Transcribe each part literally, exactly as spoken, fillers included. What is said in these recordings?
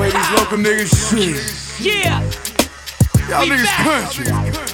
Pay these local niggas shit. Yeah. Y'all We niggas back. country.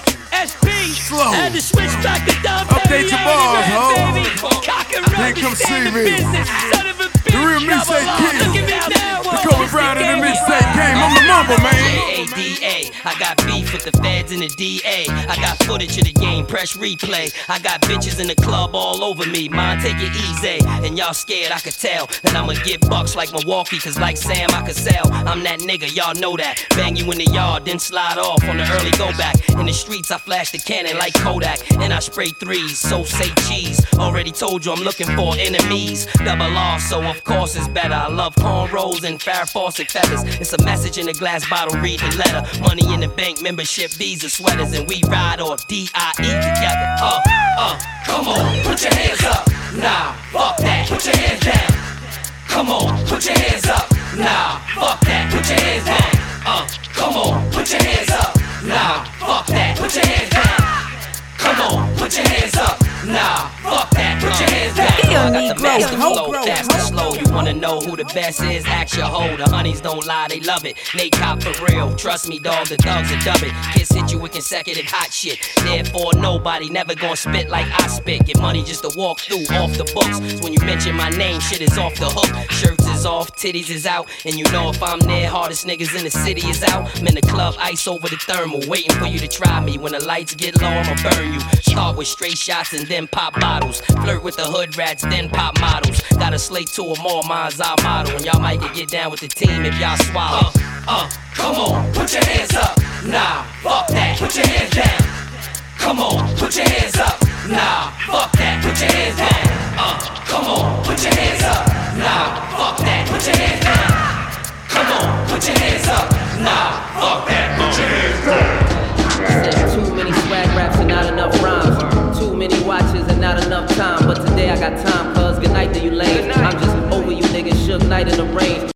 S P. Slow. Had to switch back to Dub. Update your bars, ho. Baby. Cock and roll. Then come see me. Business. Son of a bitch. The real mixtape king. Look at me now. The Kobe Bryant in the mixtape game. I'm the mamba, man. A D A. I got beef with the feds and the D A. I got footage of the game, press replay. I got bitches in the club all over me. Mine, take it easy. And y'all scared, I could tell. That I'ma get bucks like Milwaukee, cause like Sam, I could sell. I'm that nigga, y'all know that. Bang you in the yard, then slide off on the early go back. In the streets, I flash the cannon like Kodak. And I spray threes, so say cheese. Already told you I'm looking for enemies. Double R, so of course it's better. I love cornrows and Farrah Fawcett feathers. It's a message in a glass bottle, read the letter. Money in the bank, membership, visa, sweaters. And we ride off D I E together. Uh, uh, come on, put your hands up. Nah, fuck that, put your hands down. Come on, put your hands up. Nah, fuck that, put your hands down. Uh, come on, put your hands up. Nah, fuck that, put your hands down. Come on, put your hands up. Nah, fuck that, put your hands down. I got the master flow, fast and slow. You wanna know who the best is? Ask your hoe. The honeys don't lie, they love it. Nate Cop for real. Trust me, dog, the thugs are dub it. Kids hit you with consecutive hot shit. Therefore, nobody never gonna spit like I spit. Get money just to walk through off the books. So when you mention my name, shit is off the hook. Shirts is off, titties is out. And you know if I'm there, hardest niggas in the city is out. I'm in the club, ice over the thermal. Waiting for you to try me. When the lights get low, I'ma burn you. Start with straight shots and then pop bottles. Flirt with the hood rats, then pop models. Got a slate to them all, mine's our model. And y'all might get get down with the team if y'all swallow. Uh, uh, come on, put your hands up. Nah, fuck that, put your hands down. Come on, put your hands up. Nah, fuck that, put your hands down. Uh, come on, put your hands up. Nah, fuck that, put your hands down. Come on, put your hands up. Nah, fuck that, put your hands down. Too many swag raps and not enough rhymes. Too many watches and not enough time. But today I got time, cuz good night to you lame. I'm just over you niggas, Shook Knight in the range.